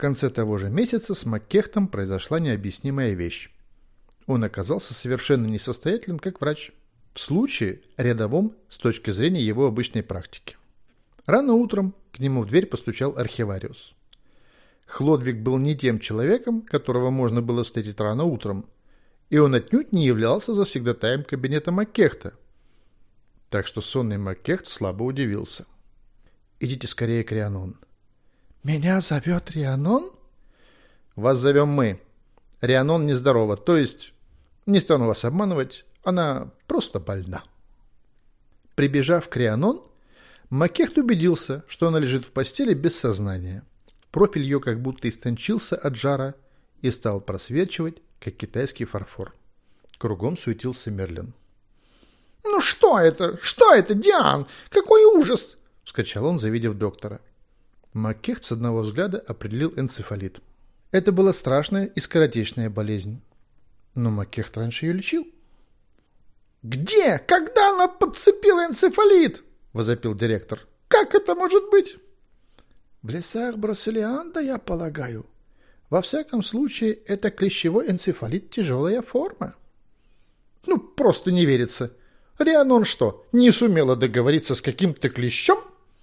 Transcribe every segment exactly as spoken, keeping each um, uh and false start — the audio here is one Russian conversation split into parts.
конце того же месяца с Маккехтом произошла необъяснимая вещь. Он оказался совершенно несостоятелен как врач, в случае рядовом с точки зрения его обычной практики. Рано утром к нему в дверь постучал архивариус. Хлодвиг был не тем человеком, которого можно было встретить рано утром, и он отнюдь не являлся завсегдатаем кабинета Маккехта. Так что сонный Маккехт слабо удивился. «Идите скорее к Рианон». «Меня зовет Рианон?» «Вас зовем мы. Рианон нездорова, то есть, не стану вас обманывать, она просто больна». Прибежав к Рианон, Маккехт убедился, что она лежит в постели без сознания. Профиль ее как будто истончился от жара и стал просвечивать, как китайский фарфор. Кругом суетился Мерлин. «Ну что это? Что это, Диан? Какой ужас!» — вскричал он, завидев доктора. Маккехт с одного взгляда определил энцефалит. Это была страшная и скоротечная болезнь. Но Маккехт раньше ее лечил. «Где? Когда она подцепила энцефалит?» — возопил директор. «Как это может быть?» «В лесах Бросилианда, я полагаю. Во всяком случае, это клещевой энцефалит тяжелая форма». «Ну, просто не верится. Рианон что, не сумела договориться с каким-то клещом?»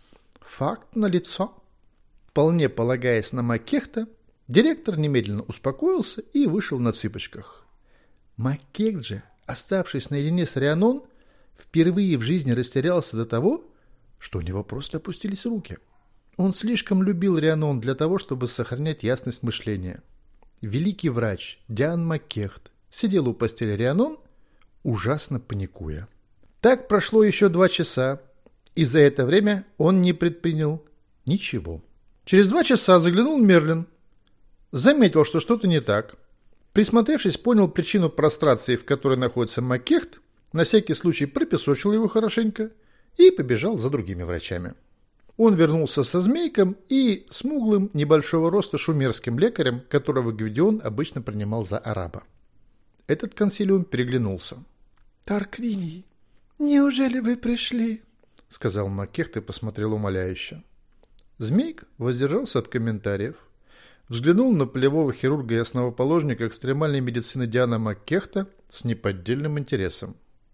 «Факт налицо». Вполне полагаясь на Маккехта, директор немедленно успокоился и вышел на цыпочках. Маккехт же, оставшись наедине с Рианон, впервые в жизни растерялся до того, что у него просто опустились руки. Он слишком любил Рианон для того, чтобы сохранять ясность мышления. Великий врач Диан Маккехт сидел у постели Рианон, ужасно паникуя. Так прошло еще два часа, и за это время он не предпринял ничего. Через два часа заглянул Мерлин. Заметил, что что-то не так. Присмотревшись, понял причину прострации, в которой находится Маккехт, на всякий случай пропесочил его хорошенько и побежал за другими врачами. Он вернулся со Змейком и смуглым, небольшого роста шумерским лекарем, которого Гвидион обычно принимал за араба. Этот консилиум переглянулся. «Тарквиний, неужели вы пришли?» — сказал Маккехт и посмотрел умоляюще. Змейк воздержался от комментариев, взглянул на полевого хирурга и основоположника экстремальной медицины Диана Маккехта с неподдельным интересом.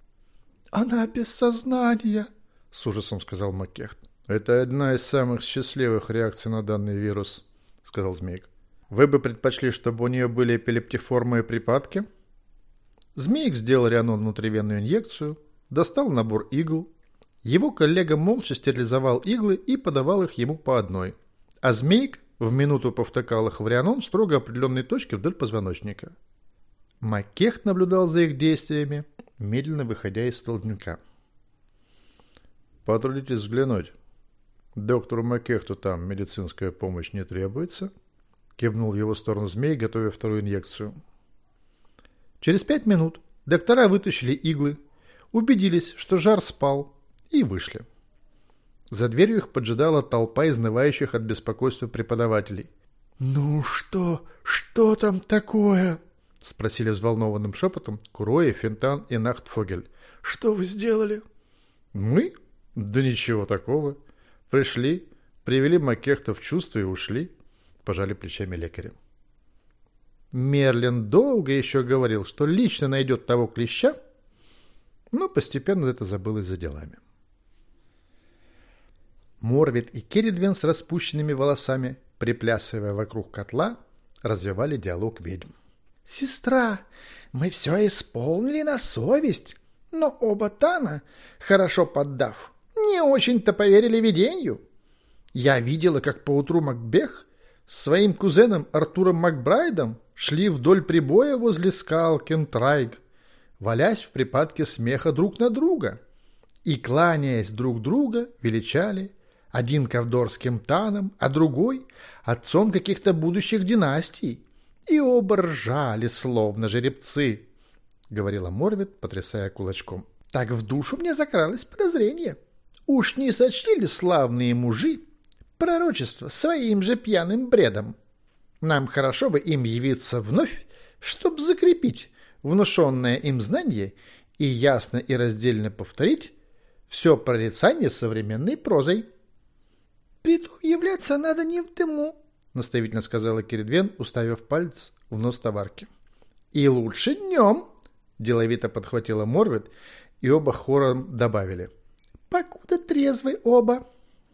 «Она без сознания», — с ужасом сказал Маккехт. «Это одна из самых счастливых реакций на данный вирус», — сказал Змейк. «Вы бы предпочли, чтобы у нее были эпилептиформные припадки?» Змейк сделал Рианон внутривенную инъекцию, достал набор игл. Его коллега молча стерилизовал иглы и подавал их ему по одной, а Змейк в минуту повтыкал их в Рианон в строго определенной точке вдоль позвоночника. Маккехт наблюдал за их действиями, медленно выходя из столбняка. «Потрудитесь взглянуть. Доктору Маккехту там медицинская помощь не требуется», — кивнул в его сторону Змей, готовя вторую инъекцию. Через пять минут доктора вытащили иглы, убедились, что жар спал, и вышли. За дверью их поджидала толпа изнывающих от беспокойства преподавателей. «Ну что, что там такое?» — спросили взволнованным шепотом Куроэ, Финтан и Нахтфогель. «Что вы сделали?» «Мы? Да ничего такого. Пришли, привели Маккехта в чувство и ушли», — пожали плечами лекаря. Мерлин долго еще говорил, что лично найдет того клеща, но постепенно это забылось за делами. Морвид и Керридвен с распущенными волосами, приплясывая вокруг котла, развивали диалог ведьм. «Сестра, мы все исполнили на совесть, но оба Тана, хорошо поддав, не очень-то поверили видению. Я видела, как поутру Макбех с своим кузеном Артуром Макбрайдом шли вдоль прибоя возле скал Кентрайг, валясь в припадке смеха друг на друга, и, кланяясь друг друга, величали один ковдорским таном, а другой отцом каких-то будущих династий, и оба ржали, словно жеребцы», — говорила Морвид, потрясая кулачком. «Так в душу мне закралось подозрение. Уж не сочли ли славные мужи пророчество своим же пьяным бредом? Нам хорошо бы им явиться вновь, чтоб закрепить внушенное им знание и ясно и раздельно повторить все прорицание современной прозой». «Притом являться надо не в дыму», — наставительно сказала Кередвен, уставив палец в нос товарки. И лучше днем, деловито подхватила Морвет, и оба хором добавили. Покуда трезвый оба.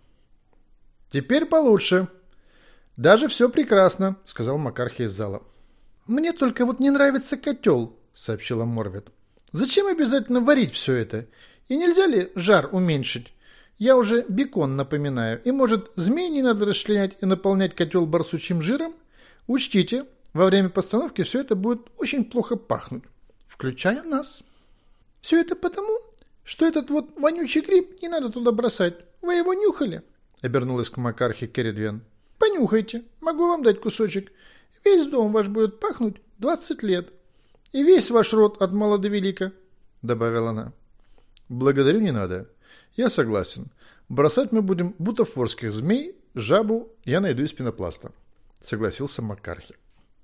Теперь получше. Даже все прекрасно, сказал Макархи из зала. Мне только вот не нравится котел, сообщила Морвет. Зачем обязательно варить все это? И нельзя ли жар уменьшить? Я уже бекон напоминаю. И, может, змей не надо расчленять и наполнять котел барсучьим жиром? Учтите, во время постановки все это будет очень плохо пахнуть, включая нас. Все это потому, что этот вот вонючий гриб не надо туда бросать. Вы его нюхали? Обернулась к Макархе Кередвен. Понюхайте, могу вам дать кусочек. Весь дом ваш будет пахнуть двадцать лет. И весь ваш род от мала до велика, добавила она. Благодарю, не надо. Я согласен. Бросать мы будем бутафорских змей, жабу я найду из пенопласта, согласился Макархи.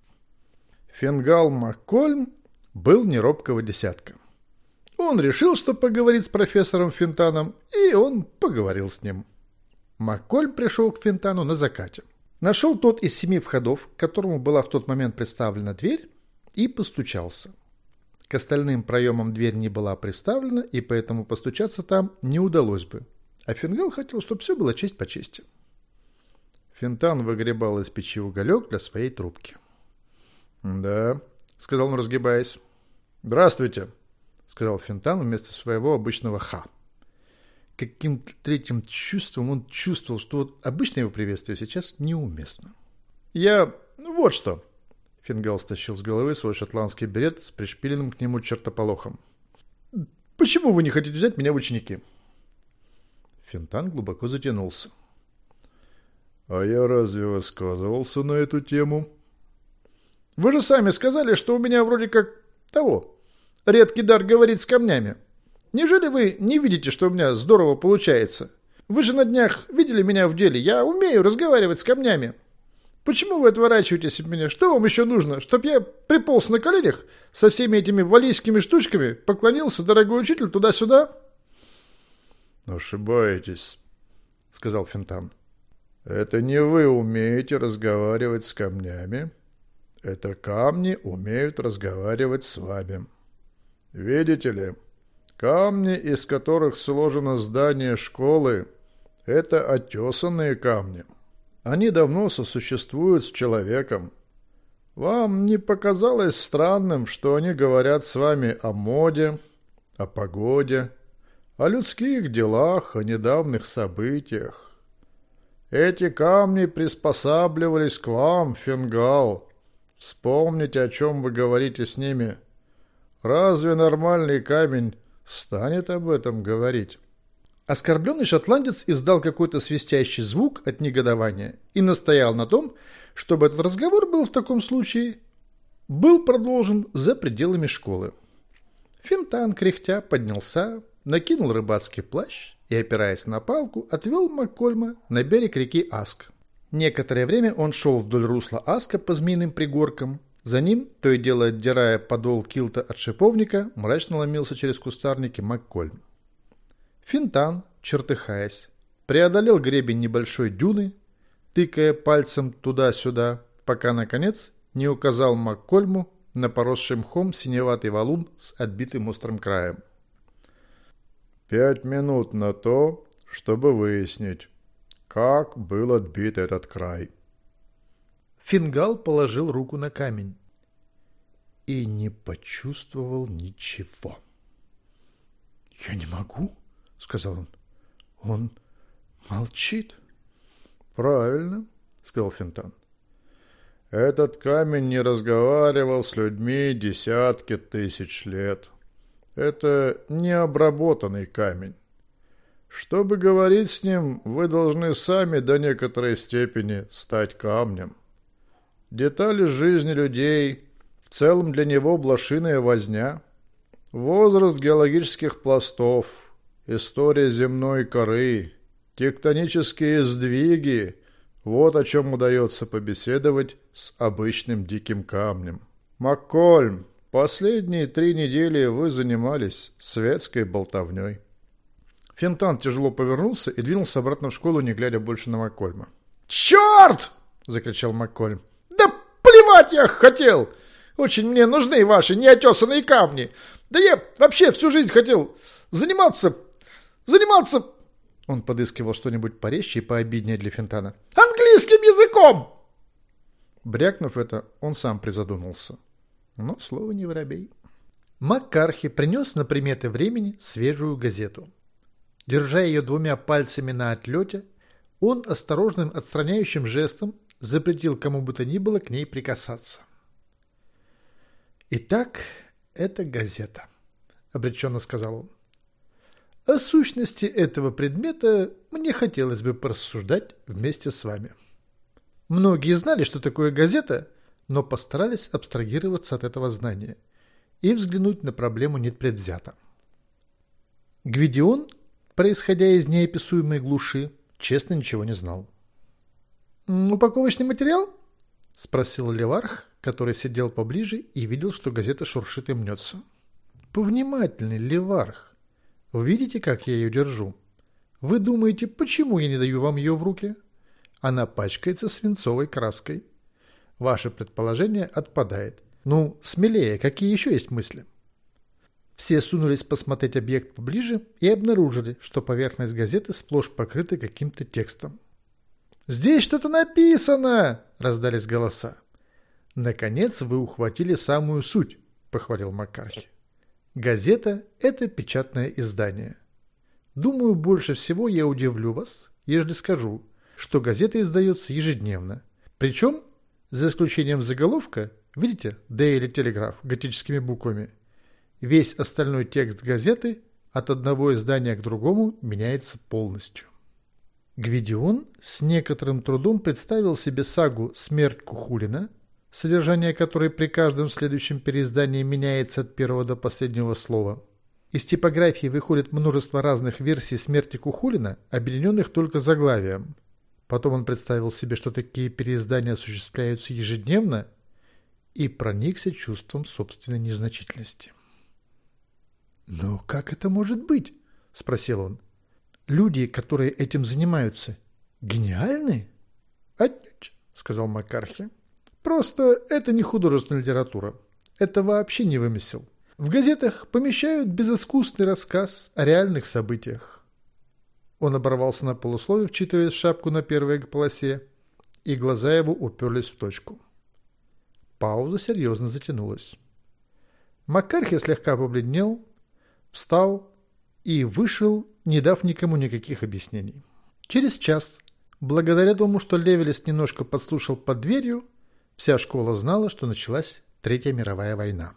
Фингал Маккольм был неробкого десятка. Он решил, что поговорит с профессором Финтаном, и он поговорил с ним. Маккольм пришел к Финтану на закате. Нашел тот из семи входов, к которому была в тот момент представлена дверь, и постучался. К остальным проемам дверь не была приставлена, и поэтому постучаться там не удалось бы. А Фингал хотел, чтобы все было честь по чести. Финтан выгребал из печи уголек для своей трубки. «Да», — сказал он, разгибаясь. «Здравствуйте», — сказал Финтан вместо своего обычного «ха». Каким-то третьим чувством он чувствовал, что вот обычное его приветствие сейчас неуместно. «Я... ну вот что», — Фингал стащил с головы свой шотландский берет с пришпиленным к нему чертополохом. «Почему вы не хотите взять меня в ученики?» Финтан глубоко затянулся. «А я разве высказывался на эту тему?» «Вы же сами сказали, что у меня вроде как того, редкий дар говорить с камнями. Неужели вы не видите, что у меня здорово получается? Вы же на днях видели меня в деле, я умею разговаривать с камнями. Почему вы отворачиваетесь от меня? Что вам еще нужно? Чтоб я приполз на коленях со всеми этими валийскими штучками, поклонился, дорогой учитель, туда-сюда?» «Ошибаетесь», — сказал Финтан. «Это не вы умеете разговаривать с камнями. Это камни умеют разговаривать с вами. Видите ли, камни, из которых сложено здание школы, это отесанные камни. Они давно сосуществуют с человеком. Вам не показалось странным, что они говорят с вами о моде, о погоде, о людских делах, о недавних событиях? Эти камни приспосабливались к вам, Фингал. Вспомните, о чем вы говорите с ними. Разве нормальный камень станет об этом говорить?» Оскорбленный шотландец издал какой-то свистящий звук от негодования и настоял на том, чтобы этот разговор был в таком случае был продолжен за пределами школы. Финтан, кряхтя, поднялся, накинул рыбацкий плащ и, опираясь на палку, отвел Маккольма на берег реки Аск. Некоторое время он шел вдоль русла Аска по змеиным пригоркам. За ним, то и дело отдирая подол килта от шиповника, мрачно ломился через кустарники Маккольм. Финтан, чертыхаясь, преодолел гребень небольшой дюны, тыкая пальцем туда-сюда, пока, наконец, не указал Маккольму на поросший мхом синеватый валун с отбитым острым краем. «Пять минут на то, чтобы выяснить, как был отбит этот край». Фингал положил руку на камень и не почувствовал ничего. «Я не могу», — сказал он. «Он молчит». «Правильно», — сказал Финтан. «Этот камень не разговаривал с людьми десятки тысяч лет. Это необработанный камень. Чтобы говорить с ним, вы должны сами до некоторой степени стать камнем. Детали жизни людей, в целом для него блошиная возня, возраст геологических пластов, история земной коры, тектонические сдвиги — вот о чем удается побеседовать с обычным диким камнем. Маккольм, последние три недели вы занимались светской болтовней». Финтан тяжело повернулся и двинулся обратно в школу, не глядя больше на Маккольма. «Черт!» — закричал Маккольм. «Да плевать я хотел! Очень мне нужны ваши неотесанные камни! Да я вообще всю жизнь хотел заниматься... заниматься...» Он подыскивал что-нибудь порезче и пообиднее для Финтана. «Английским языком!» Брякнув это, он сам призадумался. Но слово не воробей. Маккархи принес на приметы времени свежую газету. Держа ее двумя пальцами на отлете, он осторожным отстраняющим жестом запретил кому бы то ни было к ней прикасаться. «Итак, это газета», — обреченно сказал он. «О сущности этого предмета мне хотелось бы порассуждать вместе с вами. Многие знали, что такое газета, но постарались абстрагироваться от этого знания и взглянуть на проблему непредвзято. Гвидион, происходя из неописуемой глуши, честно ничего не знал. «Упаковочный материал?» — спросил Леварх, который сидел поближе и видел, что газета шуршит и мнется. «Повнимательней, Леварх. Вы видите, как я ее держу? Вы думаете, почему я не даю вам ее в руки? Она пачкается свинцовой краской. Ваше предположение отпадает. Ну, смелее, какие еще есть мысли?» Все сунулись посмотреть объект поближе и обнаружили, что поверхность газеты сплошь покрыта каким-то текстом. «Здесь что-то написано!» — раздались голоса. «Наконец вы ухватили самую суть», — похвалил Маккархи. «Газета — это печатное издание. Думаю, больше всего я удивлю вас, ежели скажу, что газета издается ежедневно. Причем, за исключением заголовка, видите, Daily Telegraph готическими буквами, весь остальной текст газеты от одного издания к другому меняется полностью». Гвидион с некоторым трудом представил себе сагу «Смерть Кухулина», содержание которой при каждом следующем переиздании меняется от первого до последнего слова. Из типографии выходит множество разных версий «Смерти Кухулина», объединенных только заглавием. Потом он представил себе, что такие переиздания осуществляются ежедневно, и проникся чувством собственной незначительности. «Но как это может быть?» – спросил он. «Люди, которые этим занимаются, гениальны?» «Отнюдь», – сказал Маккархи. «Просто это не художественная литература. Это вообще не вымысел. В газетах помещают безыскусный рассказ о реальных событиях». Он оборвался на полуслове, вчитываясь в шапку на первой полосе, и глаза его уперлись в точку. Пауза серьезно затянулась. Маккархи слегка побледнел, встал и вышел, не дав никому никаких объяснений. Через час, благодаря тому, что Левелес немножко подслушал под дверью, вся школа знала, что началась Третья мировая война.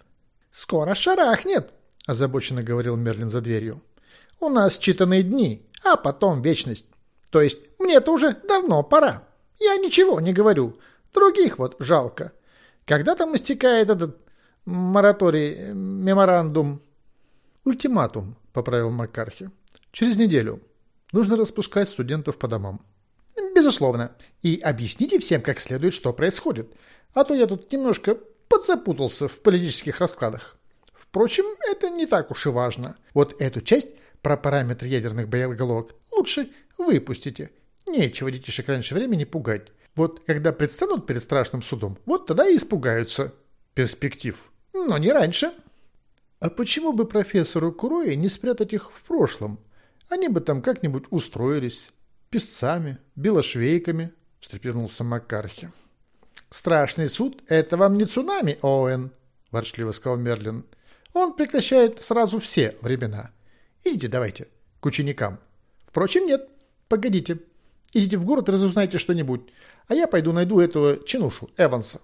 «Скоро шарахнет», – озабоченно говорил Мерлин за дверью. «У нас считанные дни, а потом вечность. То есть мне-то уже давно пора. Я ничего не говорю. Других вот жалко. Когда там истекает этот мораторий, меморандум?» «Ультиматум», — поправил Маккархи. «Через неделю. Нужно распускать студентов по домам». «Безусловно. И объясните всем как следует, что происходит. А то я тут немножко подзапутался в политических раскладах. Впрочем, это не так уж и важно. Вот эту часть про параметры ядерных боеголовок лучше выпустите. Нечего детишек раньше времени пугать. Вот когда предстанут перед страшным судом, вот тогда и испугаются перспектив. Но не раньше». «А почему бы профессору Курои не спрятать их в прошлом? Они бы там как-нибудь устроились. Песцами, белошвейками», — встрепенулся Маккархи. «Страшный суд — это вам не цунами, Оуэн», — ворчливо сказал Мерлин. «Он прекращает сразу все времена. Идите давайте к ученикам. Впрочем, нет, погодите. Идите в город и разузнайте что-нибудь, а я пойду найду этого чинушу Эванса».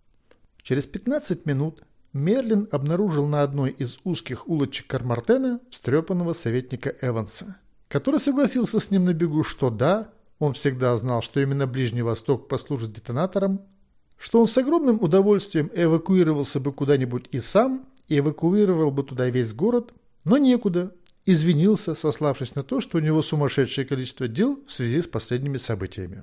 Через пятнадцать минут Мерлин обнаружил на одной из узких улочек Кармартена встрепанного советника Эванса, который согласился с ним на бегу, что да, он всегда знал, что именно Ближний Восток послужит детонатором, что он с огромным удовольствием эвакуировался бы куда-нибудь и сам, и эвакуировал бы туда весь город, но некуда, извинился, сославшись на то, что у него сумасшедшее количество дел в связи с последними событиями.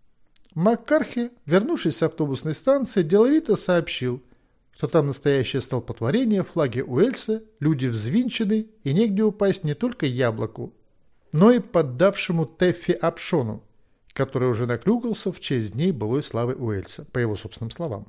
Маккархи, вернувшись с автобусной станции, деловито сообщил, что там настоящее столпотворение, флаги Уэльса, люди взвинчены и негде упасть не только яблоку, но и поддавшему Теффи Апшону, который уже наклюкался в честь дней былой славы Уэльса, по его собственным словам.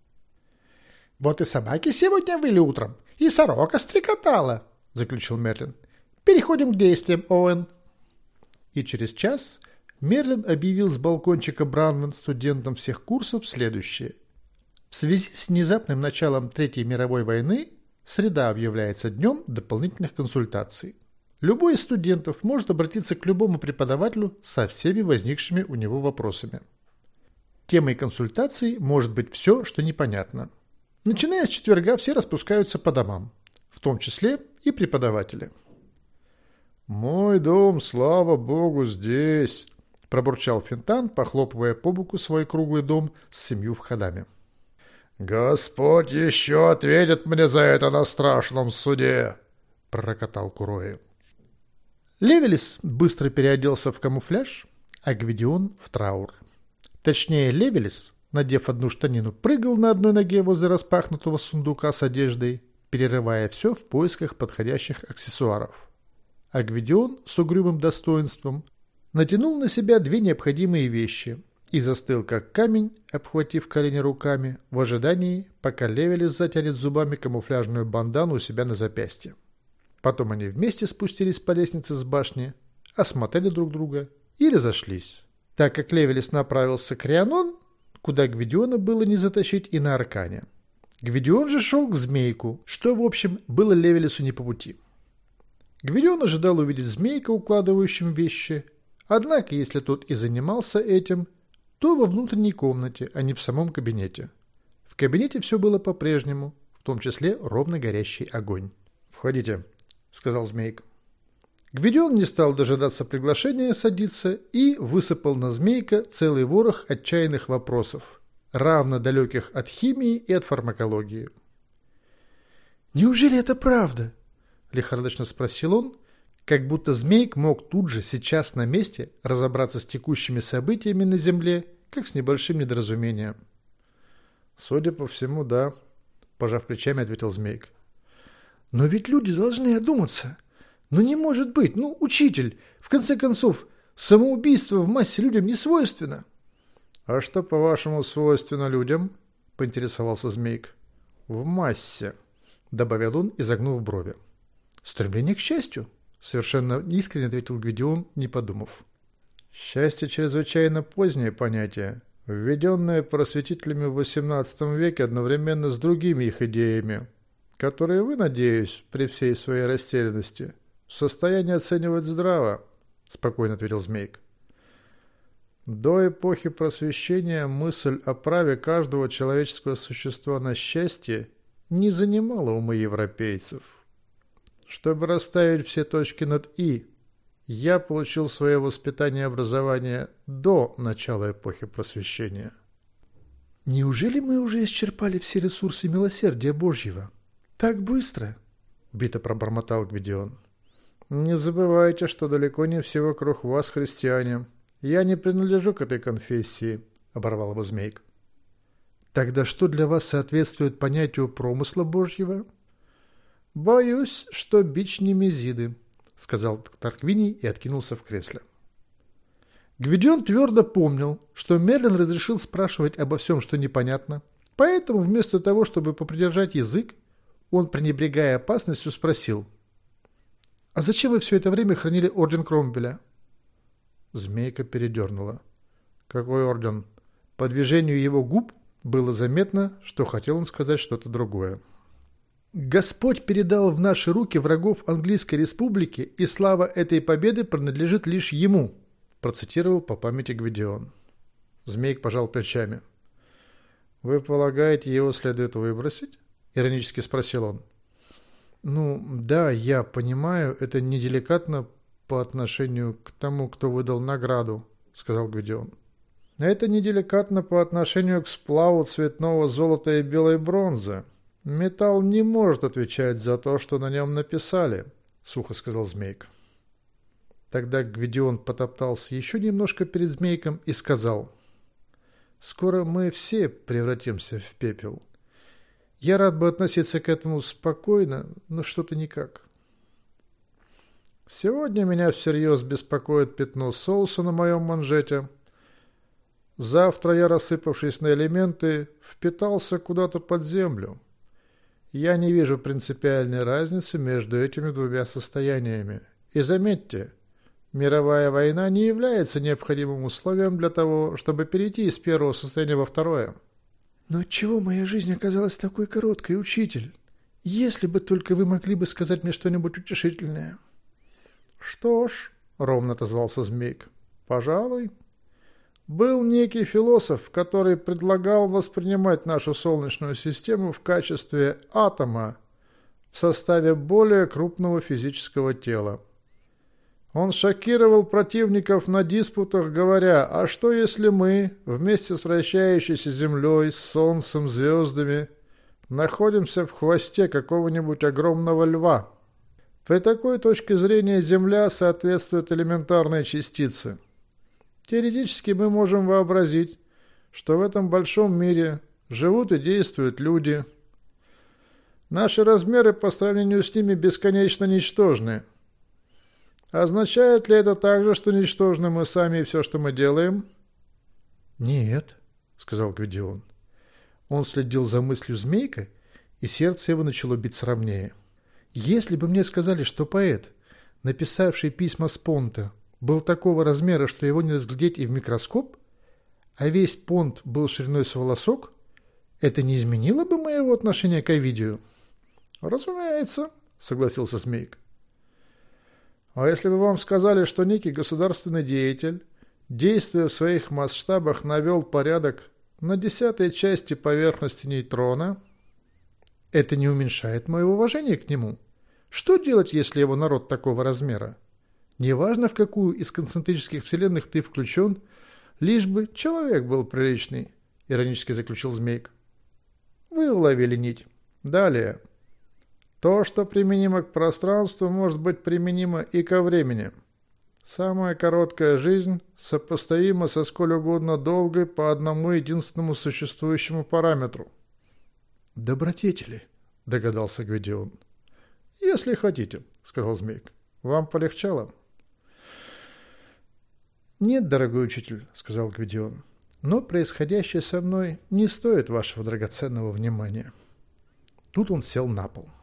«Вот и собаки сегодня выли утром, и сорока стрекотала», — заключил Мерлин. «Переходим к действиям, Оуэн». И через час Мерлин объявил с балкончика Бранвен студентам всех курсов следующее. В связи с внезапным началом Третьей мировой войны среда объявляется днем дополнительных консультаций. Любой из студентов может обратиться к любому преподавателю со всеми возникшими у него вопросами. Темой консультаций может быть все, что непонятно. Начиная с четверга все распускаются по домам, в том числе и преподаватели. «Мой дом, слава богу, здесь», – пробурчал Финтан, похлопывая по боку свой круглый дом с семью входами. «Господь еще ответит мне за это на страшном суде», – пророкотал Куроэ. Левелис быстро переоделся в камуфляж, а Гвидион в траур. Точнее, Левелис, надев одну штанину, прыгал на одной ноге возле распахнутого сундука с одеждой, перерывая все в поисках подходящих аксессуаров. А Гвидион с угрюмым достоинством натянул на себя две необходимые вещи и застыл как камень, обхватив колени руками, в ожидании, пока Левелис затянет зубами камуфляжную бандану у себя на запястье. Потом они вместе спустились по лестнице с башни, осмотрели друг друга и разошлись, так как Левелис направился к Рианон, куда Гвидиона было не затащить и на Аркане. Гвидион же шел к Змейку, что, в общем, было Левелису не по пути. Гвидион ожидал увидеть Змейка, укладывающим вещи, однако, если тот и занимался этим, то во внутренней комнате, а не в самом кабинете. В кабинете все было по-прежнему, в том числе ровно горящий огонь. «Входите», — сказал Змейк. Гвидион не стал дожидаться приглашения садиться и высыпал на Змейка целый ворох отчаянных вопросов, равно далеких от химии и от фармакологии. «Неужели это правда?» — лихорадочно спросил он, как будто Змейк мог тут же, сейчас на месте, разобраться с текущими событиями на Земле, как с небольшим недоразумением. «Судя по всему, да», — пожав плечами, ответил Змейк. «Но ведь люди должны одуматься. Ну не может быть, ну, учитель, в конце концов, самоубийство в массе людям не свойственно». «А что, по-вашему, свойственно людям?» — поинтересовался Змейк. «В массе», — добавил он, изогнув брови. «Стремление к счастью», — совершенно искренне ответил Гвидион, не подумав. «Счастье — чрезвычайно позднее понятие, введенное просветителями в восемнадцатом веке одновременно с другими их идеями, которые вы, надеюсь, при всей своей растерянности, в состоянии оценивать здраво», — спокойно ответил Змейк. «До эпохи просвещения мысль о праве каждого человеческого существа на счастье не занимала умы европейцев. Чтобы расставить все точки над «и», я получил свое воспитание и образование до начала эпохи просвещения». «Неужели мы уже исчерпали все ресурсы милосердия Божьего? Так быстро?» — бито пробормотал Гвидион. «Не забывайте, что далеко не все вокруг вас христиане. Я не принадлежу к этой конфессии», — оборвал его Змейк. «Тогда что для вас соответствует понятию промысла Божьего?» «Боюсь, что бич Немезиды», — сказал Тарквиний и откинулся в кресле. Гвидион твердо помнил, что Мерлин разрешил спрашивать обо всем, что непонятно, поэтому вместо того, чтобы попридержать язык, он, пренебрегая опасностью, спросил: «А зачем вы все это время хранили орден Кромвеля?» Змейка передернула. «Какой орден?» По движению его губ было заметно, что хотел он сказать что-то другое. «Господь передал в наши руки врагов Английской Республики, и слава этой победы принадлежит лишь ему», процитировал по памяти Гвидион. Змейк пожал плечами. «Вы полагаете, его следует выбросить?» Иронически спросил он. «Ну, да, я понимаю, это неделикатно по отношению к тому, кто выдал награду», сказал Гвидион. «Это неделикатно по отношению к сплаву цветного золота и белой бронзы. Металл не может отвечать за то, что на нем написали», сухо сказал Змейк. Тогда Гвидион потоптался еще немножко перед Змейком и сказал: «Скоро мы все превратимся в пепел. Я рад бы относиться к этому спокойно, но что-то никак». «Сегодня меня всерьез беспокоит пятно соуса на моем манжете», Завтра я, рассыпавшись на элементы, впитался куда-то под землю. Я не вижу принципиальной разницы между этими двумя состояниями. И заметьте, мировая война не является необходимым условием для того, чтобы перейти из первого состояния во второе. Но отчего моя жизнь оказалась такой короткой, учитель? Если бы только вы могли бы сказать мне что-нибудь утешительное. Что ж, ровно отозвался Змейк, пожалуй. Был некий философ, который предлагал воспринимать нашу Солнечную систему в качестве атома в составе более крупного физического тела. Он шокировал противников на диспутах, говоря, а что если мы, вместе с вращающейся Землей, с Солнцем, звездами, находимся в хвосте какого-нибудь огромного льва? При такой точке зрения Земля соответствует элементарной частице. Теоретически мы можем вообразить, что в этом большом мире живут и действуют люди. Наши размеры по сравнению с ними бесконечно ничтожны. Означает ли это также, что ничтожны мы сами и все, что мы делаем? Нет, сказал Гвидион. Он следил за мыслью Змейка, и сердце его начало биться ровнее. Если бы мне сказали, что поэт, написавший письма с Понта, был такого размера, что его не разглядеть и в микроскоп, а весь Понт был шириной с волосок, это не изменило бы моего отношения к Овидию? Разумеется, согласился Змейк. А если бы вам сказали, что некий государственный деятель, действуя в своих масштабах, навел порядок на десятой части поверхности нейтрона, это не уменьшает моего уважения к нему. Что делать, если его народ такого размера? Неважно, в какую из концентрических вселенных ты включен, лишь бы человек был приличный, иронически заключил Змейк. Вы уловили нить. Далее. То, что применимо к пространству, может быть применимо и ко времени. Самая короткая жизнь сопоставима со сколь угодно долгой по одному единственному существующему параметру. «Добродетели», — догадался Гвидион. «Если хотите», — сказал Змейк. «Вам полегчало?» «Нет, дорогой учитель», — сказал Гвидион. «Но происходящее со мной не стоит вашего драгоценного внимания». Тут он сел на пол.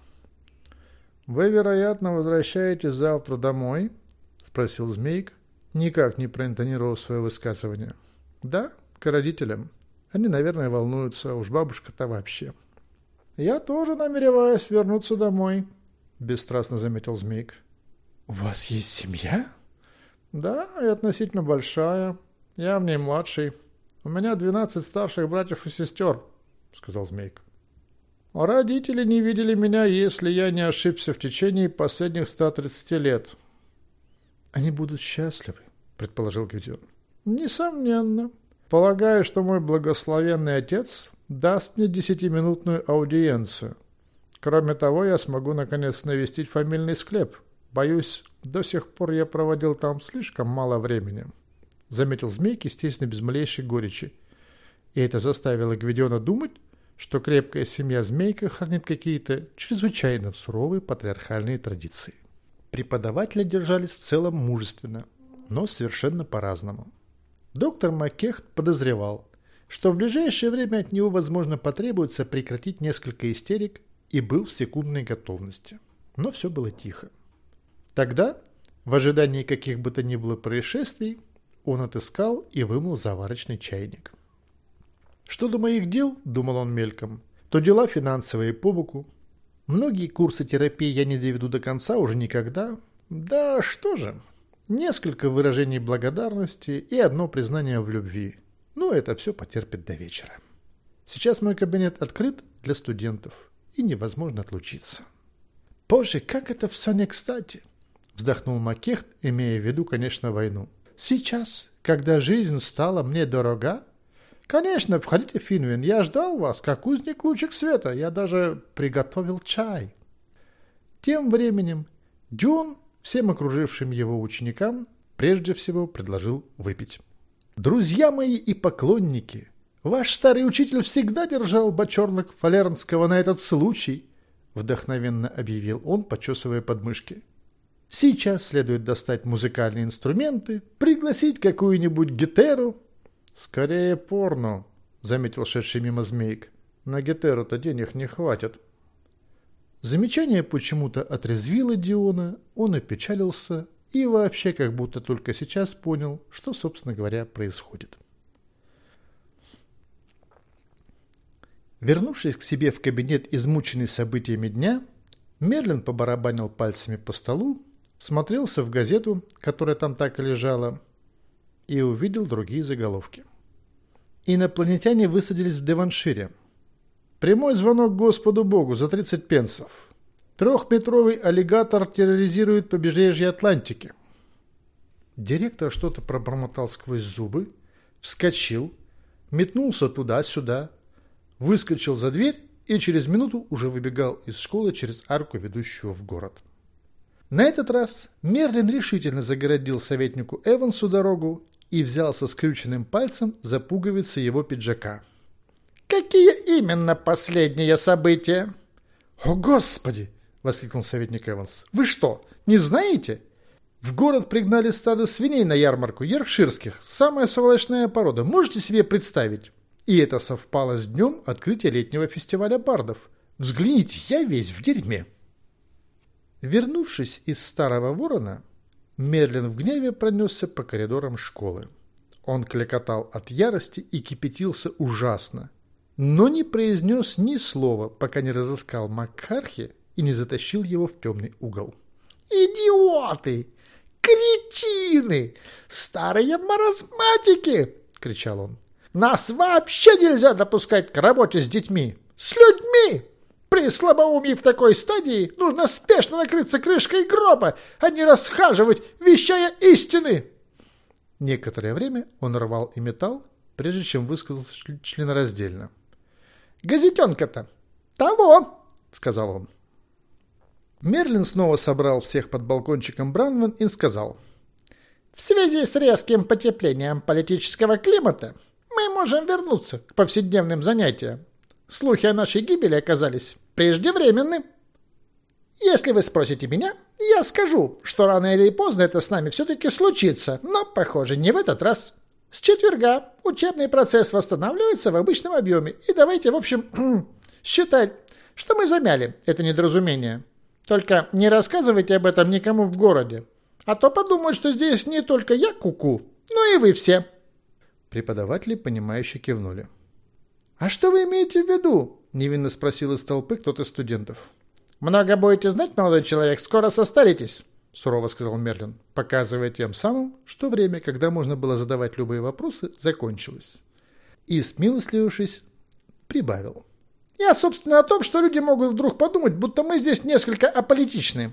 «Вы, вероятно, возвращаетесь завтра домой?» — спросил Змейк, никак не проинтонировав свое высказывание. «Да, к родителям. Они, наверное, волнуются, а уж бабушка-то вообще». «Я тоже намереваюсь вернуться домой», — бесстрастно заметил Змейк. «У вас есть семья?» «Да, и относительно большая. Я в ней младший. У меня двенадцать старших братьев и сестер», — сказал Змейк. «Родители не видели меня, если я не ошибся, в течение последних ста тридцати лет». «Они будут счастливы», — предположил Гвидион. «Несомненно. Полагаю, что мой благословенный отец даст мне десятиминутную аудиенцию. Кроме того, я смогу наконец навестить фамильный склеп. Боюсь, до сих пор я проводил там слишком мало времени», — заметил Змейк, естественно, без малейшей горечи. И это заставило Гвидиона думать, что крепкая семья Змейка хранит какие-то чрезвычайно суровые патриархальные традиции. Преподаватели держались в целом мужественно, но совершенно по-разному. Доктор Маккехт подозревал, что в ближайшее время от него, возможно, потребуется прекратить несколько истерик, и был в секундной готовности. Но все было тихо. Тогда, в ожидании каких бы то ни было происшествий, он отыскал и вымыл заварочный чайник. Что до моих дел, думал он мельком, то дела финансовые по боку. Многие курсы терапии я не доведу до конца уже никогда. Да что же, несколько выражений благодарности и одно признание в любви. Ну, это все потерпит до вечера. Сейчас мой кабинет открыт для студентов, и невозможно отлучиться. Боже, как это все не кстати! Вздохнул Маккехт, имея в виду, конечно, войну. Сейчас, когда жизнь стала мне дорога, конечно, входите, Финвин, я ждал вас, как узник лучик света, я даже приготовил чай. Тем временем Дюн всем окружившим его ученикам прежде всего предложил выпить. «Друзья мои и поклонники, ваш старый учитель всегда держал бочонок фалернского на этот случай», вдохновенно объявил он, почесывая подмышки. «Сейчас следует достать музыкальные инструменты, пригласить какую-нибудь гитеру. «Скорее порно», — заметил шедший мимо змейк. «На гетеру-то денег не хватит». Замечание почему-то отрезвило Диона, он опечалился и вообще как будто только сейчас понял, что, собственно говоря, происходит. Вернувшись к себе в кабинет, измученный событиями дня, Мерлин побарабанил пальцами по столу, смотрелся в газету, которая там так и лежала, и увидел другие заголовки. Инопланетяне высадились в Девоншире. Прямой звонок Господу Богу за тридцать пенсов. Трехметровый аллигатор терроризирует побережье Атлантики. Директор что-то пробормотал сквозь зубы, вскочил, метнулся туда-сюда, выскочил за дверь и через минуту уже выбегал из школы через арку, ведущую в город. На этот раз Мерлин решительно загородил советнику Эвансу дорогу и взялся скрюченным пальцем за пуговицы его пиджака. «Какие именно последние события?» «О, Господи!» — воскликнул советник Эванс. «Вы что, не знаете? В город пригнали стадо свиней на ярмарку йоркширских, самая сволочная порода, можете себе представить? И это совпало с днем открытия летнего фестиваля бардов. Взгляните, я весь в дерьме». Вернувшись из Старого Ворона, Мерлин в гневе пронесся по коридорам школы. Он кликотал от ярости и кипятился ужасно, но не произнес ни слова, пока не разыскал Макхархи и не затащил его в темный угол. «Идиоты! Кретины! Старые маразматики!» — кричал он. «Нас вообще нельзя допускать к работе с детьми! С людьми! При слабоумии в такой стадии нужно спешно накрыться крышкой гроба, а не расхаживать, вещая истины!» Некоторое время он рвал и метал, прежде чем высказался членораздельно. «Газетенка-то того!» — сказал он. Мерлин снова собрал всех под балкончиком Бранвен и сказал: «В связи с резким потеплением политического климата мы можем вернуться к повседневным занятиям. Слухи о нашей гибели оказались преждевременны. Если вы спросите меня, я скажу, что рано или поздно это с нами все-таки случится, но, похоже, не в этот раз. С четверга учебный процесс восстанавливается в обычном объеме, и давайте, в общем, считать, что мы замяли это недоразумение. Только не рассказывайте об этом никому в городе, а то подумают, что здесь не только я куку, но и вы все». Преподаватели, понимающе кивнули. «А что вы имеете в виду?» — невинно спросил из толпы кто-то из студентов. «Много будете знать, молодой человек, скоро состаритесь», — сурово сказал Мерлин, показывая тем самым, что время, когда можно было задавать любые вопросы, закончилось. И, смилостливившись, прибавил: «Я, собственно, о том, что люди могут вдруг подумать, будто мы здесь несколько аполитичны».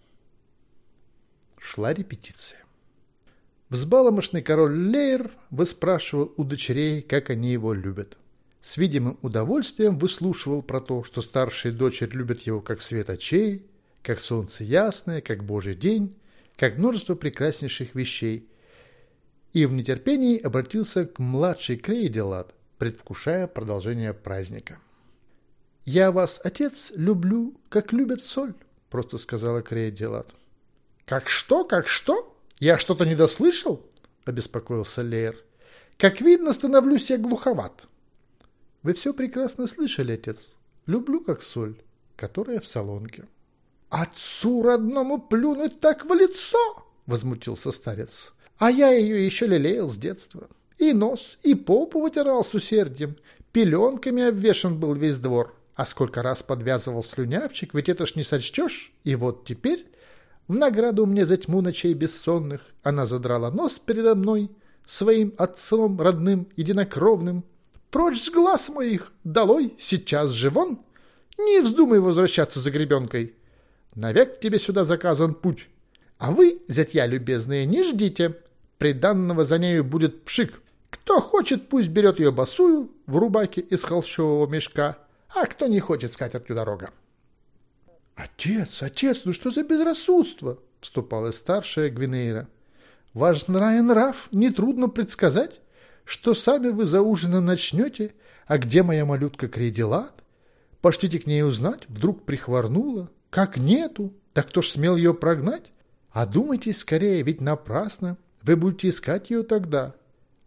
Шла репетиция. Взбаломошный король Лейер выспрашивал у дочерей, как они его любят. С видимым удовольствием выслушивал про то, что старшие дочери любят его как свет очей, как солнце ясное, как божий день, как множество прекраснейших вещей, и в нетерпении обратился к младшей Крейделат, предвкушая продолжение праздника. «Я вас, отец, люблю, как любят соль», — просто сказала Крейделат. «Как что, как что? Я что-то недослышал?» — обеспокоился Лейер. «Как видно, становлюсь я глуховат». «Вы все прекрасно слышали, отец. Люблю, как соль, которая в солонке». «Отцу родному плюнуть так в лицо!» — возмутился старец. «А я ее еще лелеял с детства. И нос, и попу вытирал с усердием. Пеленками обвешан был весь двор. А сколько раз подвязывал слюнявчик, ведь это ж не сочтешь. И вот теперь, в награду мне за тьму ночей бессонных, она задрала нос передо мной, своим отцом родным, единокровным. Прочь с глаз моих, долой, сейчас же вон! Не вздумай возвращаться за гребенкой. Навек тебе сюда заказан путь. А вы, зятья любезные, не ждите. Приданного за нею будет пшик. Кто хочет, пусть берет ее босую в рубаке из холщового мешка, а кто не хочет, скатертью дорога». «Отец, отец, ну что за безрассудство?» — вступала старшая Гвинейра. «Ваш нрав нетрудно предсказать, что сами вы за ужином начнете, а где моя малютка Крейделат? Пошлите к ней узнать, вдруг прихворнула. Как нету, так кто ж смел ее прогнать? Одумайтесь скорее, ведь напрасно вы будете искать ее тогда.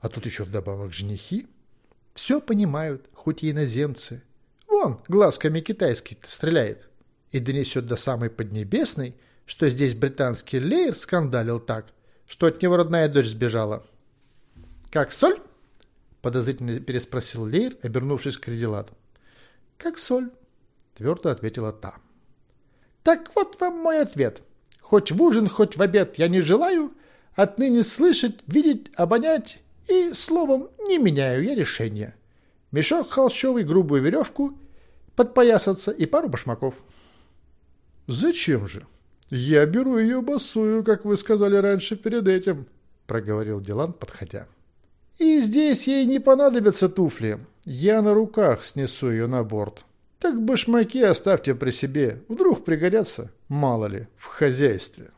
А тут еще вдобавок женихи. Все понимают, хоть и иноземцы. Вон, глазками китайский стреляет. И донесет до самой Поднебесной, что здесь британский Лейер скандалил так, что от него родная дочь сбежала. «Как соль?» – подозрительно переспросил Лейер, обернувшись к Редилату. «Как соль», – твердо ответила та. «Так вот вам мой ответ. Хоть в ужин, хоть в обед я не желаю отныне слышать, видеть, обонять и, словом, не меняю я решения. Мешок холщовый, грубую веревку, подпоясаться и пару башмаков». «Зачем же? Я беру ее босую, как вы сказали раньше перед этим», – проговорил Дилан, подходя. «И здесь ей не понадобятся туфли. Я на руках снесу ее на борт. Так башмаки оставьте при себе. Вдруг пригодятся, мало ли, в хозяйстве».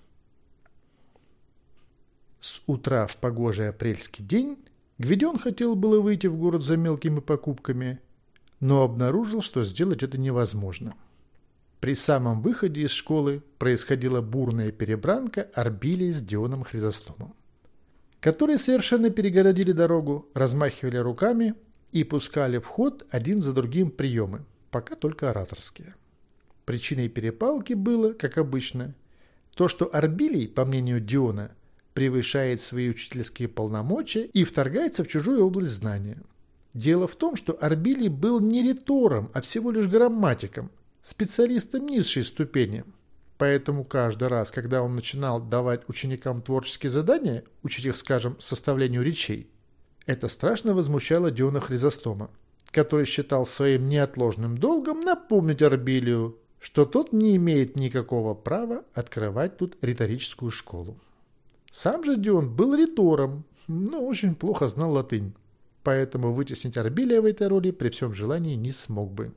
С утра в погожий апрельский день Гвидион хотел было выйти в город за мелкими покупками, но обнаружил, что сделать это невозможно. При самом выходе из школы происходила бурная перебранка Арбилии с Дионом Хризостомом, которые совершенно перегородили дорогу, размахивали руками и пускали в ход один за другим приемы, пока только ораторские. Причиной перепалки было, как обычно, то, что Арбилий, по мнению Диона, превышает свои учительские полномочия и вторгается в чужую область знания. Дело в том, что Арбилий был не ритором, а всего лишь грамматиком, специалистом низшей ступени. Поэтому каждый раз, когда он начинал давать ученикам творческие задания, учить их, скажем, составлению речей, это страшно возмущало Диона Хризостома, который считал своим неотложным долгом напомнить Арбилию, что тот не имеет никакого права открывать тут риторическую школу. Сам же Дион был ритором, но очень плохо знал латынь, поэтому вытеснить Арбилия в этой роли при всем желании не смог бы.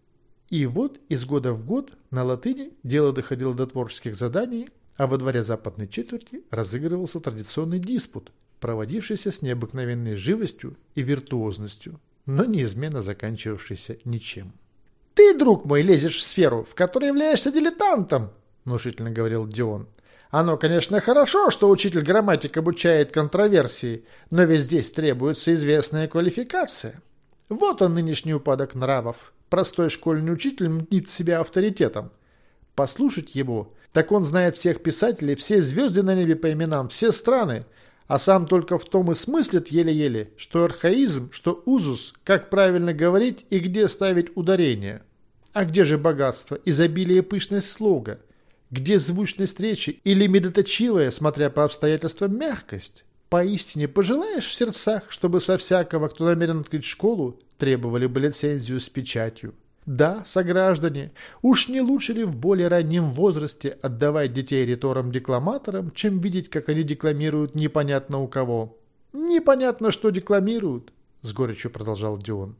И вот из года в год на латыни дело доходило до творческих заданий, а во дворе западной четверти разыгрывался традиционный диспут, проводившийся с необыкновенной живостью и виртуозностью, но неизменно заканчивавшийся ничем. «Ты, друг мой, лезешь в сферу, в которой являешься дилетантом», – внушительно говорил Дион. «Оно, конечно, хорошо, что учитель грамматик обучает контроверсии, но ведь здесь требуется известная квалификация. Вот он, нынешний упадок нравов. Простой школьный учитель мнит себя авторитетом. Послушать его, так он знает всех писателей, все звезды на небе по именам, все страны, а сам только в том и смыслит еле-еле, что архаизм, что узус, как правильно говорить и где ставить ударение. А где же богатство, изобилие и пышность слога? Где звучность речи или медоточивая, смотря по обстоятельствам, мягкость? Поистине пожелаешь в сердцах, чтобы со всякого, кто намерен открыть школу, требовали бы лицензию с печатью. Да, сограждане, уж не лучше ли в более раннем возрасте отдавать детей риторам-декламаторам, чем видеть, как они декламируют непонятно у кого? Непонятно, что декламируют, с горечью продолжал Дион.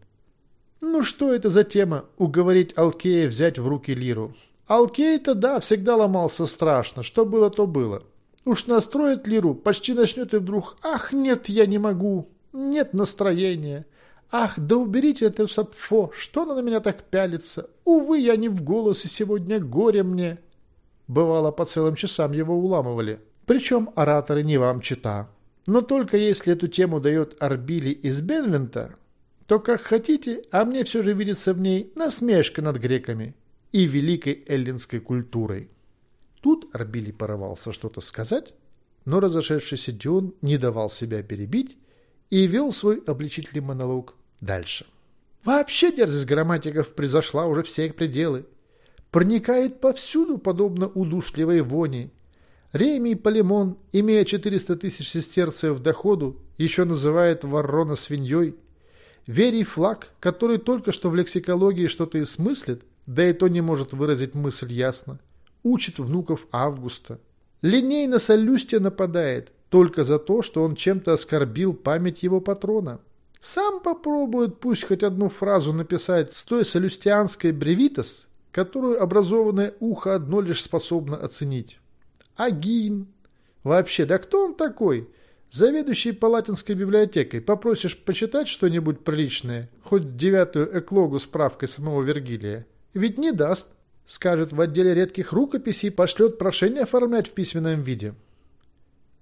Ну что это за тема, уговорить Алкея взять в руки лиру? Алкей-то, да, всегда ломался страшно, что было, то было. Уж настроит лиру, почти начнет и вдруг «Ах, нет, я не могу, нет настроения». «Ах, да уберите это сапфо, что она на меня так пялится? Увы, я не в голосе сегодня, горе мне!» Бывало, по целым часам его уламывали. Причем ораторы не вам чита. Но только если эту тему дает Арбилий из Бенвента, то как хотите, а мне все же видится в ней насмешка над греками и великой эллинской культурой. Тут Арбилий порывался что-то сказать, но разошедшийся Дион не давал себя перебить и вел свой обличительный монолог дальше. Вообще дерзость грамматиков превзошла уже все их пределы. Проникает повсюду, подобно удушливой вони. Ремий Полемон, имея четыреста тысяч сестерцев в доходу, еще называет Варрона свиньей. Верий Флаг, который только что в лексикологии что-то и смыслит, да и то не может выразить мысль ясно, учит внуков Августа. Линей на Соллюстия нападает, только за то, что он чем-то оскорбил память его патрона. Сам попробует пусть хоть одну фразу написать с той соллюстианской бревитас, которую образованное ухо одно лишь способно оценить. Агин. Вообще, да кто он такой? Заведующий Палатинской библиотекой. Попросишь почитать что-нибудь приличное, хоть девятую эклогу с справкой самого Вергилия. Ведь не даст. Скажет, в отделе редких рукописей пошлет прошение оформлять в письменном виде.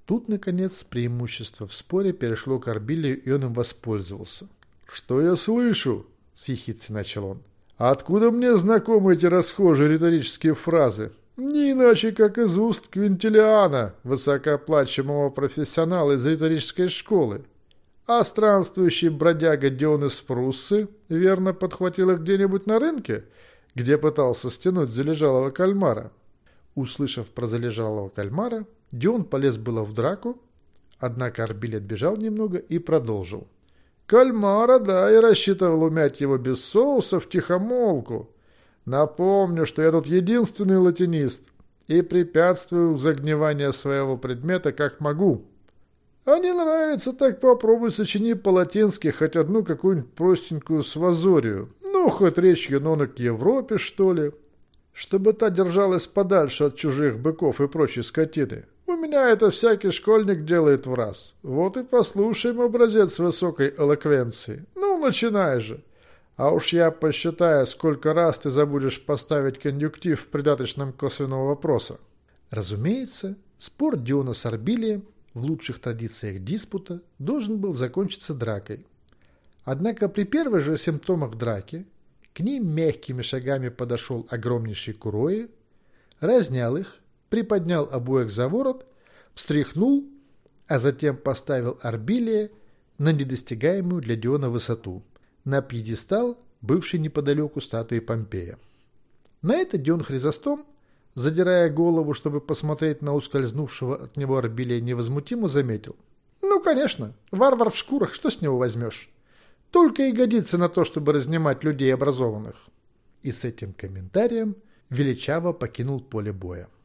Тут, наконец, преимущество в споре перешло к Арбилию, и он им воспользовался. «Что я слышу?» — с ехидцей начал он. «Откуда мне знакомы эти расхожие риторические фразы? Не иначе, как из уст Квинтилиана, высокооплачиваемого профессионала из риторической школы. А странствующий бродяга Дион из Пруссы верно подхватил их где-нибудь на рынке, где пытался стянуть залежалого кальмара». Услышав про залежалого кальмара, Дион полез было в драку, однако Арбилий отбежал немного и продолжил. «Кальмара, да, и рассчитывал умять его без соуса втихомолку. Напомню, что я тут единственный латинист и препятствую загниванию своего предмета как могу. А не нравится, так попробуй сочини по-латински хоть одну какую-нибудь простенькую свазорию. Ну, хоть речь Юнона к Европе, что ли, чтобы та держалась подальше от чужих быков и прочей скотины. У меня это всякий школьник делает в раз. Вот и послушаем образец высокой элоквенции. Ну, начинай же. А уж я посчитаю, сколько раз ты забудешь поставить конъюнктив в придаточном косвенного вопроса». Разумеется, спор Диона с Арбилием в лучших традициях диспута должен был закончиться дракой. Однако при первых же симптомах драки к ним мягкими шагами подошел огромнейший Курои, разнял их, приподнял обоих за ворот, встряхнул, а затем поставил Арбилия на недостигаемую для Диона высоту, на пьедестал, бывший неподалеку статуи Помпея. На это Дион Хризостом, задирая голову, чтобы посмотреть на ускользнувшего от него Арбилия, невозмутимо заметил. «Ну, конечно, варвар в шкурах, что с него возьмешь? Только и годится на то, чтобы разнимать людей образованных». И с этим комментарием величаво покинул поле боя.